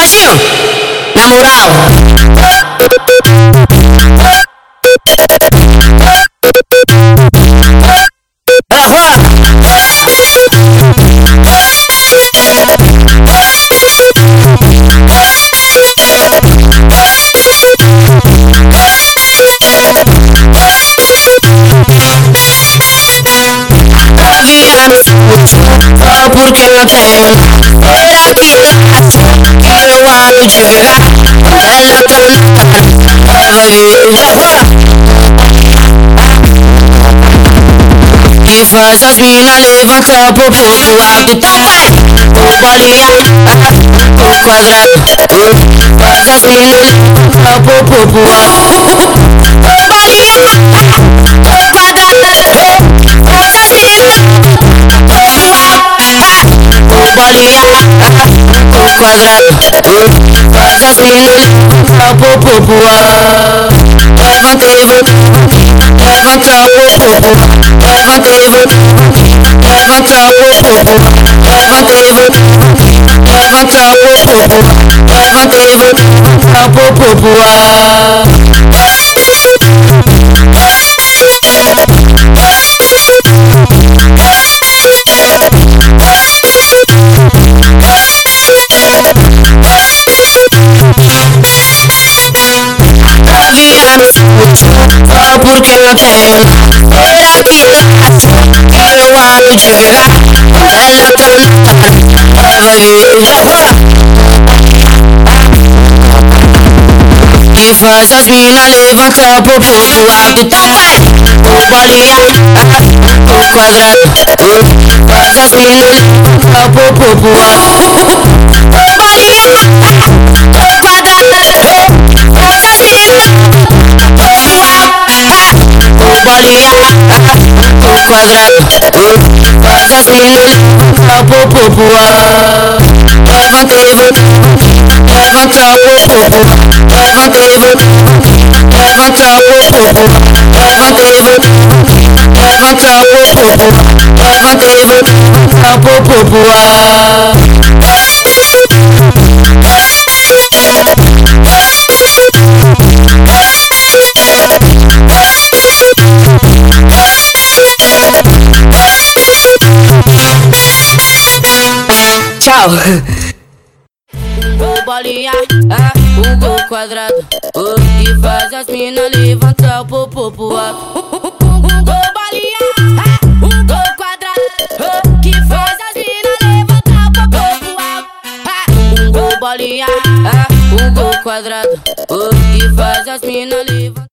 Baixinho, na moral. Só porque eu tenho feira aqui na que eu ando de virar. Ela tá vai ver já fora. E faz as mina levantar o popô pro alto. O bolinha, o quadrado. Faz as mina levantar o popô pro alto. O bolinha, o quadrado. Faz as mina bolinha, o quadrado. Faz as mina levantar o popô pro alto. Levanta, levanta, levanta o popô. Levanta, levanta, levanta o popô. Levanta, levanta, levanta o popô. Levanta, levanta, levanta o popô pro alto. Só porque eu tenho feira aqui na que eu ando de virar. Ela tá vai ver já fora. E faz as mina levantar o popô pro alto. O bolinha, o quadrado. Faz as mina levantar o popô pro alto. O bolinha, o quadrado. Faz as mina bolinha, o quadrado. Faz as mina levantar o popô pro alto. Levanta, levanta, levanta o popô. Levanta, levanta, levanta o popô. Levanta, levanta, levanta o popô. Levanta, levanta, levanta o popô pro alto. Tchau. O bolinha, o gol quadrado. Que faz as mina levantar o popô pro alto. O bolinha, o gol quadrado. Que faz as mina levantar o popô pro alto. O bolinha, o gol quadrado. Que faz as mina levantar.